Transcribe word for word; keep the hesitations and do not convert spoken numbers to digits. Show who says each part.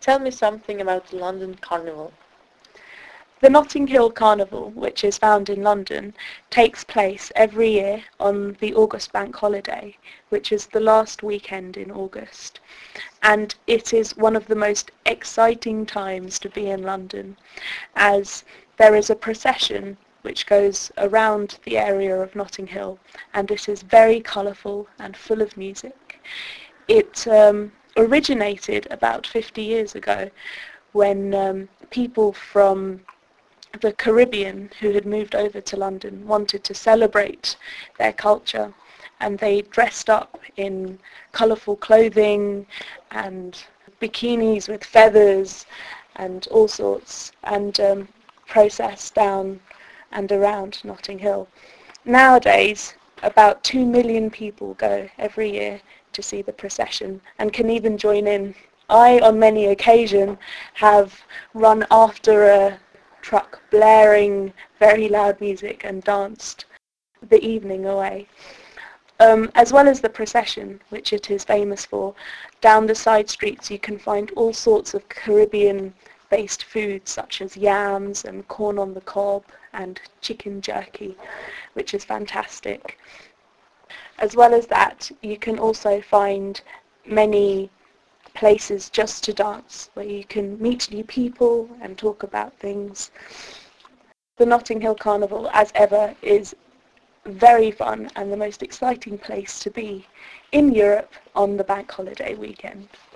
Speaker 1: Tell me something about the London Carnival.
Speaker 2: The Notting Hill Carnival, which is found in London, takes place every year on the August bank holiday, which is the last weekend in August. And it is one of the most exciting times to be in London, as there is a procession which goes around the area of Notting Hill, and it is very colourful and full of music. It um, originated about fifty years ago when um, people from the Caribbean who had moved over to London wanted to celebrate their culture, and they dressed up in colourful clothing and bikinis with feathers and all sorts, and um, processed down and around Notting Hill. Nowadays, about two million people go every year to see the procession and can even join in. I, on many occasions, have run after a truck blaring very loud music and danced the evening away. Um, as well as the procession, which it is famous for, down the side streets you can find all sorts of Caribbean-based foods such as yams and corn on the cob and chicken jerky, which is fantastic. As well as that, you can also find many places just to dance, where you can meet new people and talk about things. The Notting Hill Carnival, as ever, is very fun and the most exciting place to be in Europe on the bank holiday weekend.